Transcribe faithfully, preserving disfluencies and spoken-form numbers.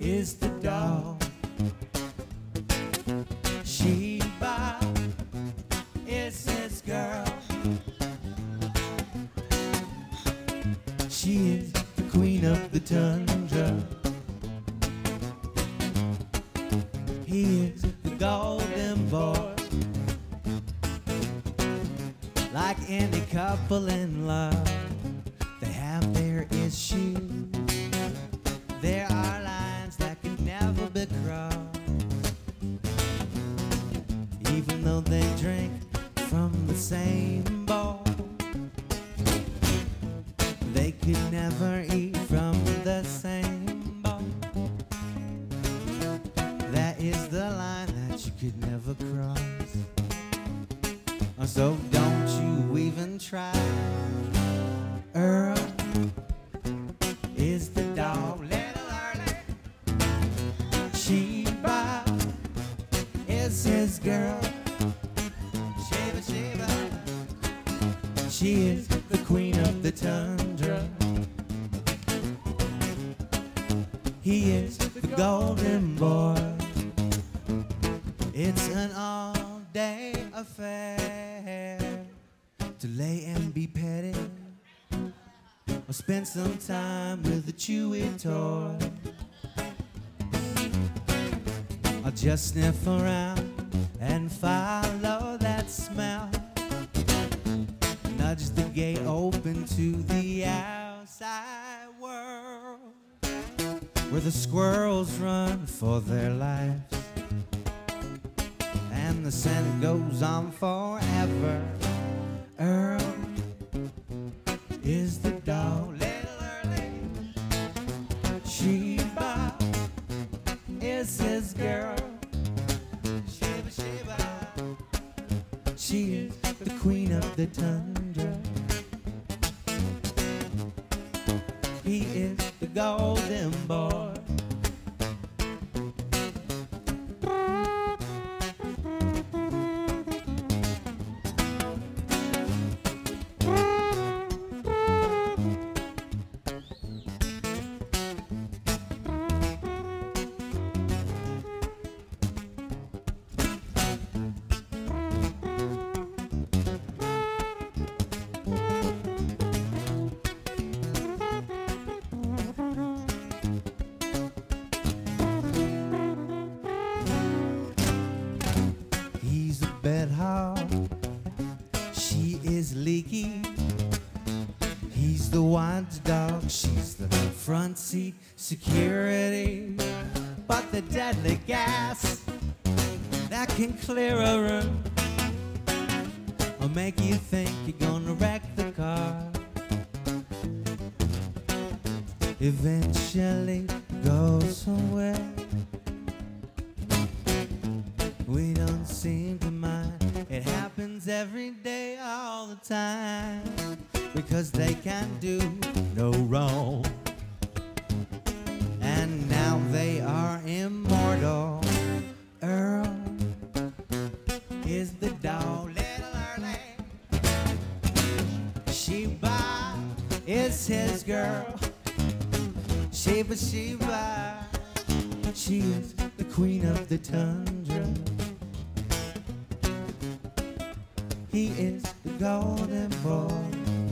is the dog. Sheba is his girl. She is the queen of the tundra. He is the golden boy. Like any couple in love, they have their issues. There are lines that can never be crossed. Even though they drink from the same bowl, they could never eat from the same bowl. That is the line that you could never cross. So don't you even try. Earl is the dog, little early. Sheba is his girl. Sheba, Sheba, she is the queen of the tundra. He is the golden boy. It's an all-day affair to lay and be petted, or spend some time with a chewy toy, or just sniff around and follow that smell. Nudge the gate open to the outside world, where the squirrels run for their lives and the scent goes on forever. Earl is the dog, little early. Sheba is his girl. Sheba, Sheba, she is the queen of the tundra. He is the golden boy. Bed hog, she is leaky. He's the watchdog, she's the front seat security. But the deadly gas that can clear a room will make you think you're gonna wreck the car. Eventually goes somewhere. We don't seem to mind. It happens every day, all the time, because they can't do no wrong. And now they are immortal. Earl is the dog, little early. Sheba is his girl. Sheba, Sheba, she is the queen of the tundra. He is the golden boy.